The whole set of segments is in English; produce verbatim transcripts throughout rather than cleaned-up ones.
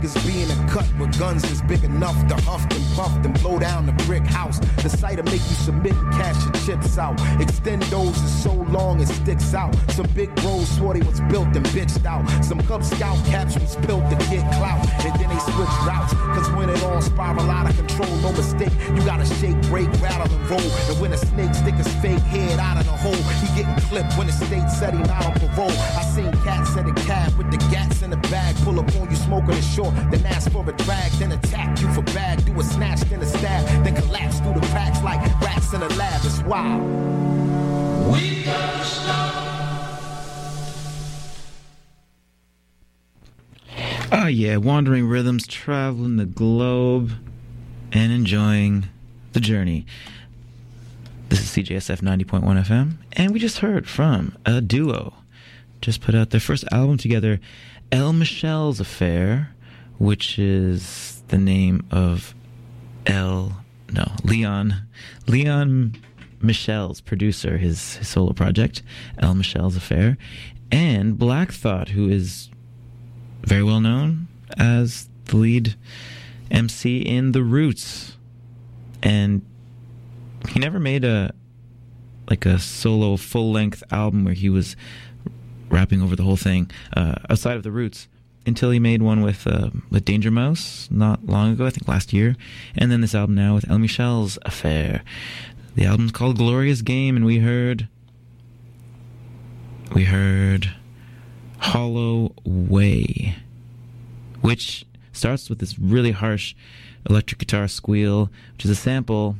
Being a cut with guns is big enough to huff and puff and blow down the brick house. The site'll make you submit and cash your chips out. Extendos is so long it sticks out. Some big bros swore they was built and bitched out. Some Cub Scout caps was built to get clout. And then they switch routes. Cause when it all spiral out of control, no mistake, you gotta shake, break, rattle and roll. And when a snake stick his fake head out of the hole, he getting clipped when the state said he not on parole. I seen cats at a cab with the gats in the bag, pull up on you smoking a short. Then ask for a drag, then attack you for bag. Do a snatch, then a stab, then collapse through the cracks like rats in a lab. It's wild. We gotta stop. Oh yeah, wandering rhythms, traveling the globe, and enjoying the journey. This is C J S F ninety point one F M, and we just heard from a duo. Just put out their first album together, El Michelle's Affair, which is the name of El, no, Leon, Leon Michelle's producer, his, his solo project, El Michelle's Affair, and Black Thought, who is very well known as the lead M C in The Roots. And he never made a, like a solo full-length album where he was rapping over the whole thing, uh, outside of The Roots, until he made one with uh, with Danger Mouse not long ago, I think last year, and then this album now with El Michelle's Affair. The album's called Glorious Game, and we heard we heard Hollow Way, which starts with this really harsh electric guitar squeal, which is a sample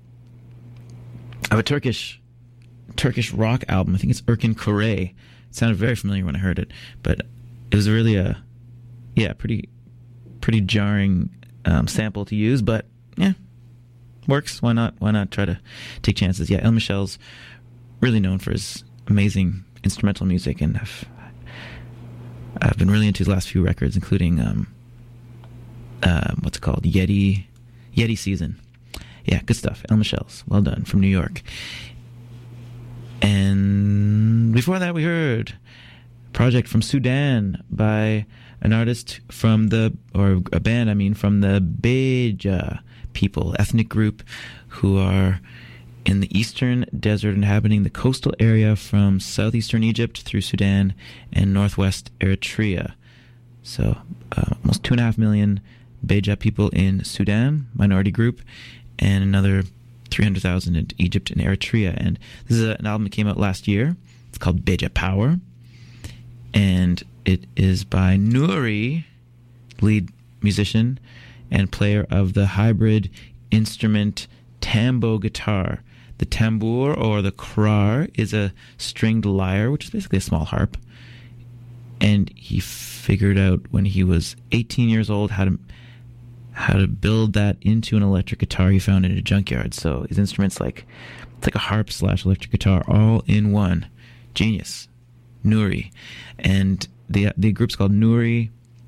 of a Turkish Turkish rock album. I think it's Erkin Koray. It sounded very familiar when I heard it, but it was really a Yeah, pretty pretty jarring um, sample to use, but yeah, works. Why not? Why not try to take chances? Yeah, El Michelle's really known for his amazing instrumental music, and I've, I've been really into his last few records, including um, uh, what's it called? Yeti, Yeti Season. Yeah, good stuff. El Michelle's, well done, from New York. And before that, we heard Project from Sudan by an artist from the, or a band, I mean, from the Beja people, ethnic group who are in the eastern desert, inhabiting the coastal area from southeastern Egypt through Sudan and northwest Eritrea. So uh, almost two and a half million Beja people in Sudan, minority group, and another three hundred thousand in Egypt and Eritrea. And this is an album that came out last year. It's called Beja Power. And it is by Nouri, lead musician and player of the hybrid instrument tambo guitar. The tambour, or the krar, is a stringed lyre, which is basically a small harp. And he figured out when he was eighteen years old how to how to build that into an electric guitar he found in a junkyard. So his instrument's like, it's like a harp slash electric guitar all in one. Genius. Nouri. And the the group's called Nouri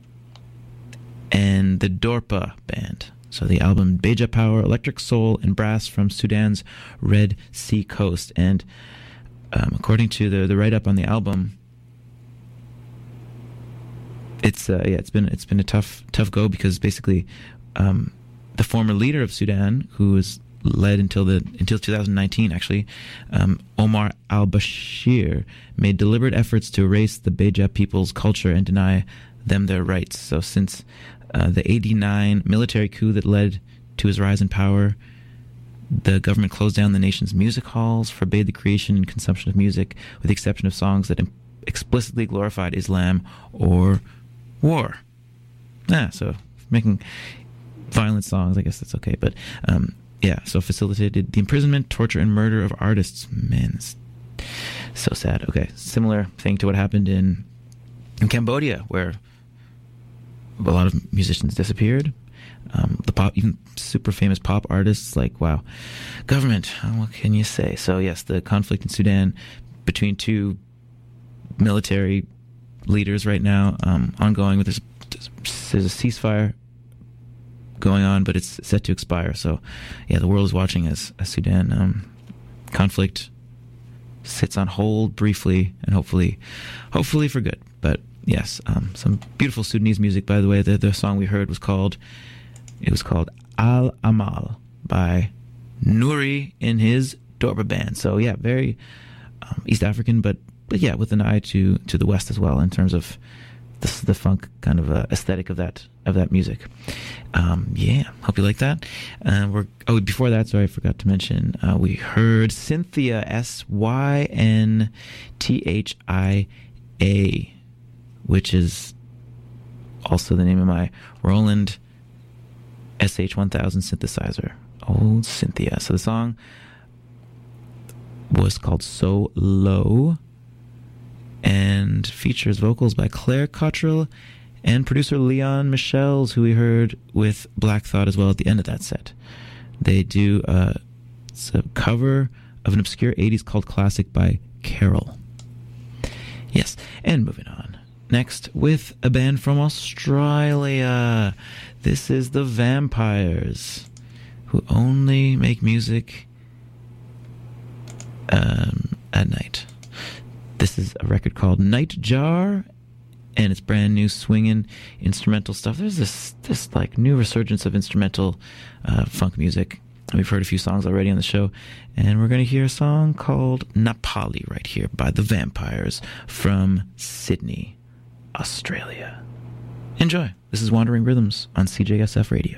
and the Dorpa Band. So the album Beja Power, Electric Soul and Brass from Sudan's Red Sea Coast. And um, according to the the write-up on the album, it's uh, yeah, it's been it's been a tough tough go, because basically um, the former leader of Sudan, who was led until the until two thousand nineteen, actually, um, Omar al-Bashir, made deliberate efforts to erase the Beja people's culture and deny them their rights. So since uh, the eighty-nine military coup that led to his rise in power, the government closed down the nation's music halls, forbade the creation and consumption of music, with the exception of songs that explicitly glorified Islam or war. Yeah, so making violent songs, I guess that's okay. But um, yeah, so facilitated the imprisonment, torture, and murder of artists. Man, it's so sad. Okay, similar thing to what happened in in Cambodia, where a lot of musicians disappeared. Um, the pop, even super famous pop artists, like, wow, government, what can you say? So yes, the conflict in Sudan between two military leaders right now, um, ongoing. With this, there's a ceasefire going on, but it's set to expire. So yeah, the world is watching as, as Sudan um, conflict sits on hold briefly, and hopefully, hopefully for good. But Yes, um, some beautiful Sudanese music, by the way. The, the song we heard was called, it was called Al Amal by Nouri in his Dorba band. So yeah, very um, East African, but but yeah, with an eye to to the West as well in terms of the, the funk kind of uh, aesthetic of that of that music. Um, yeah, hope you like that. Uh, we're oh before that, sorry, I forgot to mention uh, we heard Cynthia, S Y N T H I A, which is also the name of my Roland S H one thousand synthesizer. Oh, Cynthia. So the song was called So Low and features vocals by Claire Cottrell and producer Leon Michels, who we heard with Black Thought as well at the end of that set. They do uh, it's a cover of an obscure eighties cult classic by Carol. Yes, and moving on. Next, with a band from Australia. This is the Vampires, who only make music um, at night. This is a record called Nightjar, and it's brand new swinging instrumental stuff. There's this this like new resurgence of instrumental uh, funk music. We've heard a few songs already on the show, and we're going to hear a song called Napali right here by the Vampires from Sydney, Australia. Enjoy. This is Wandering Rhythms on C J S F Radio.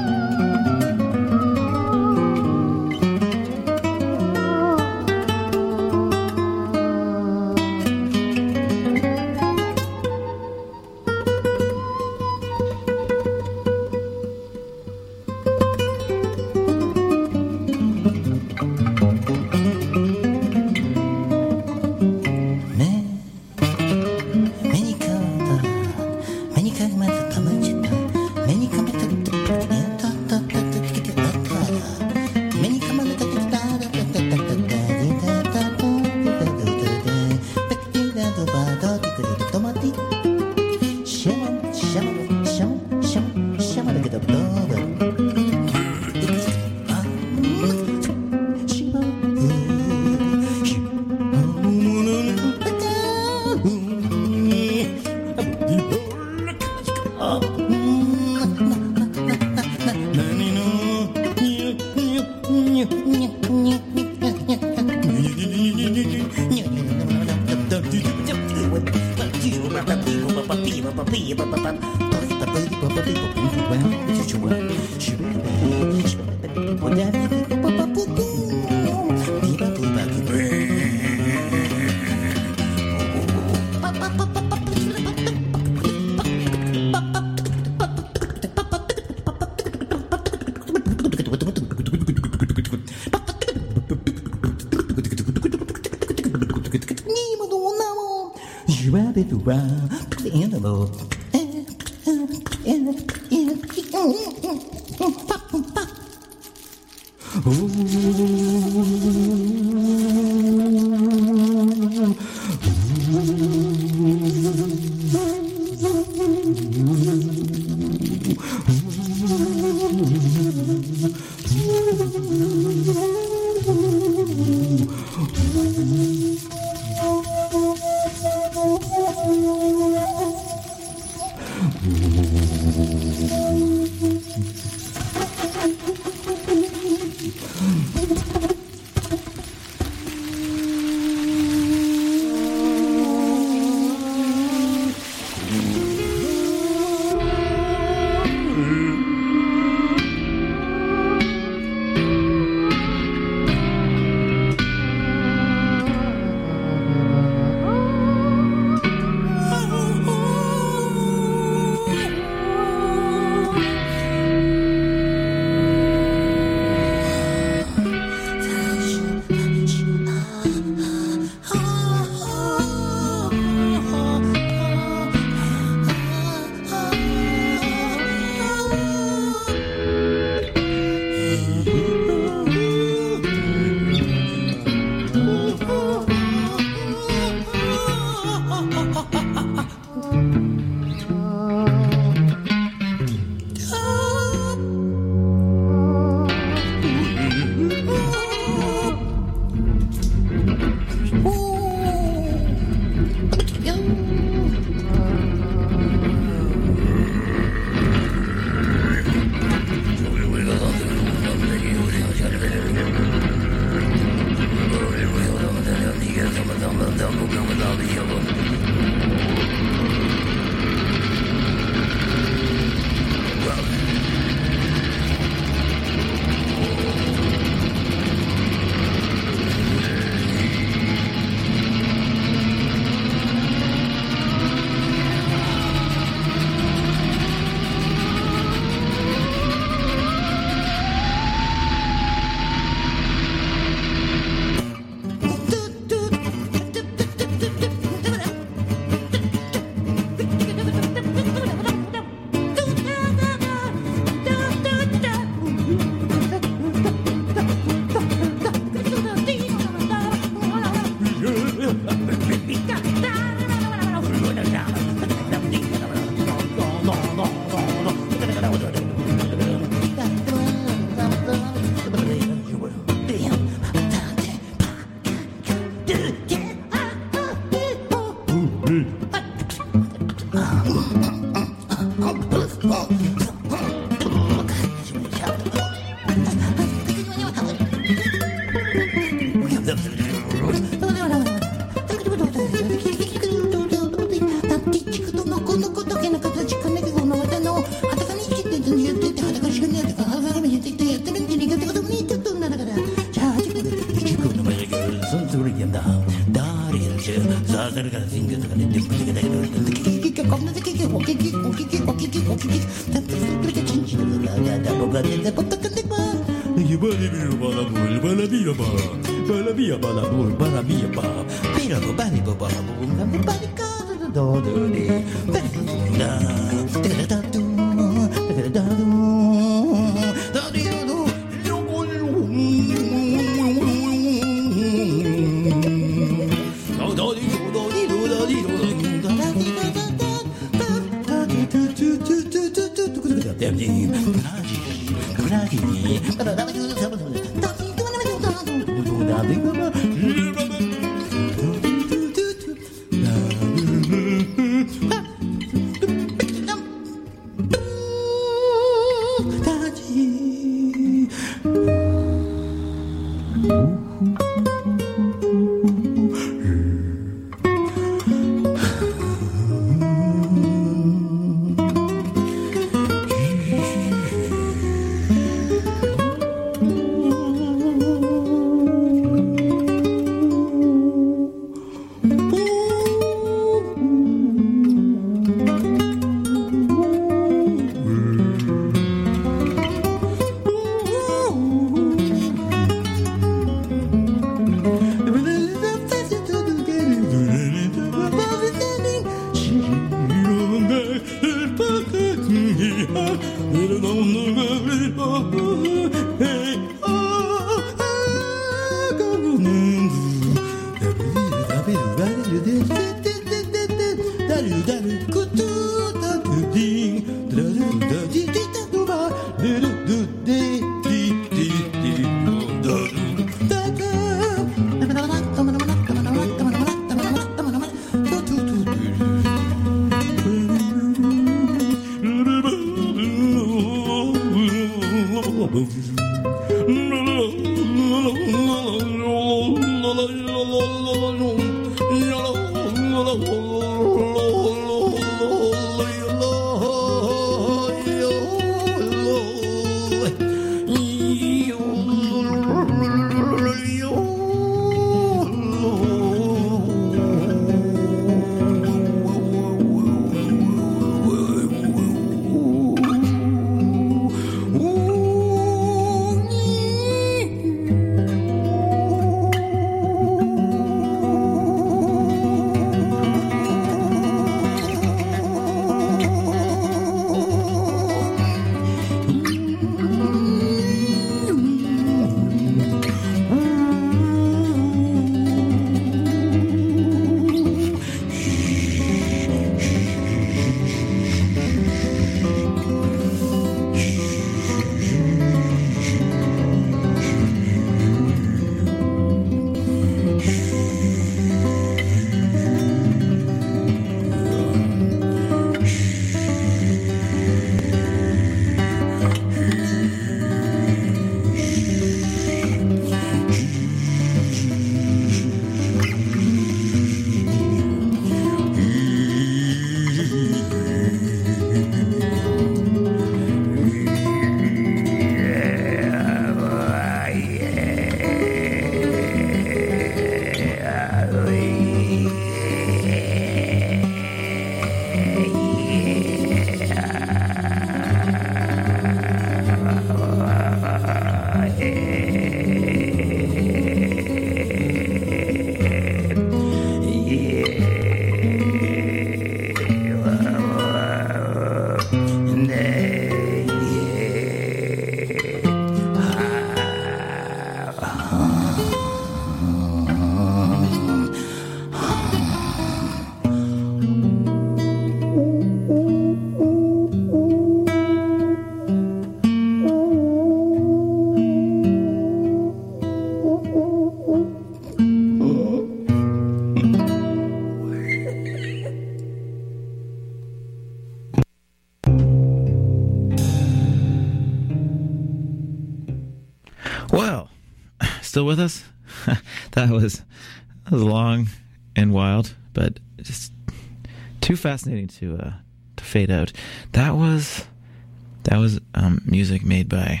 Well, still with us? that was that was long and wild, but just too fascinating to uh, to fade out. That was that was um, music made by.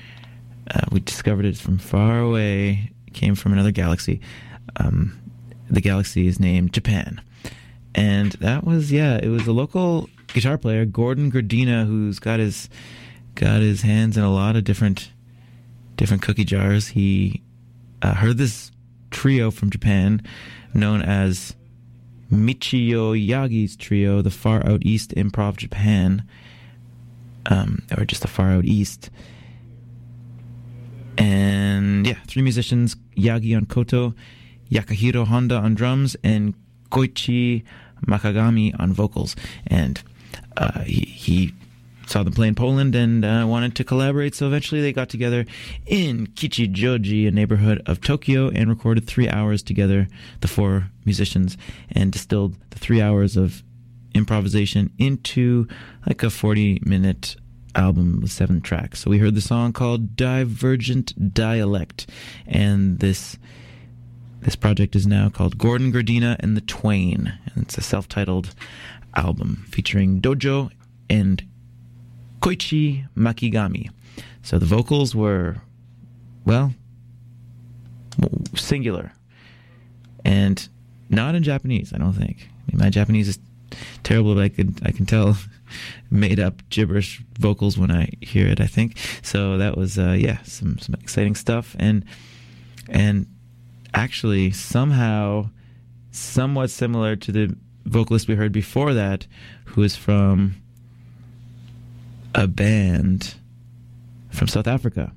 Uh, we discovered it from far away. It came from another galaxy. Um, the galaxy is named Japan, and that was yeah. It was a local guitar player, Gordon Gradina, who's got his got his hands in a lot of different. different cookie jars. He uh, heard this trio from Japan known as Michio Yagi's Trio, the Far Out East Improv Japan, um, or just the Far Out East. And yeah, three musicians, Yagi on koto, Yakahiro Honda on drums, and Koichi Makagami on vocals. And uh, he... he saw them play in Poland and uh, wanted to collaborate, so eventually they got together in Kichijoji, a neighborhood of Tokyo, and recorded three hours together, the four musicians, and distilled the three hours of improvisation into like a forty-minute album with seven tracks. So we heard the song called Divergent Dialect, and this this project is now called Gordon Gradina and the Twain, and it's a self-titled album featuring Dojo and Koichi Makigami. So the vocals were, well, singular. And not in Japanese, I don't think. I mean, my Japanese is terrible, but I could I can tell made up gibberish vocals when I hear it, I think. So that was uh, yeah, some, some exciting stuff. And and actually somehow somewhat similar to the vocalist we heard before that, who is from a band from South Africa.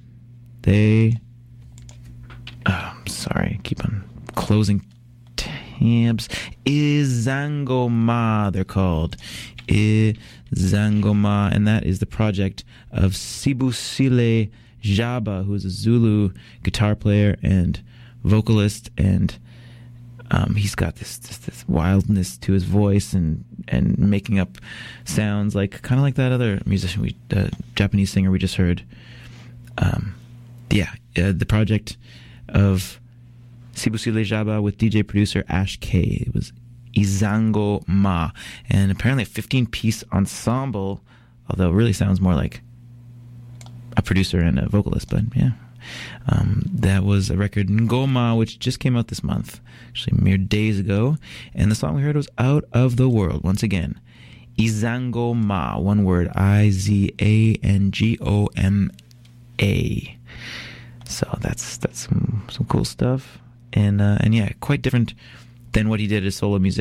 They, oh, I'm sorry, I keep on closing t- tabs. Izangoma, they're called. Izangoma, and that is the project of Sibusile Jaba, who is a Zulu guitar player and vocalist, and um, he's got this, this this wildness to his voice and and making up sounds like kind of like that other musician, we uh, Japanese singer we just heard. Um, yeah, uh, the project of Sibusile Jaba with D J producer Ash K. It was Izango Ma, and apparently a fifteen-piece ensemble, although it really sounds more like a producer and a vocalist, but yeah. Um, that was a record, Ngoma, which just came out this month, actually mere days ago, and the song we heard was Out of the World. Once again, Izango Ma, one word, I Z A N G O M A. So that's that's some, some cool stuff, and uh, and yeah, quite different than what he did as solo musician.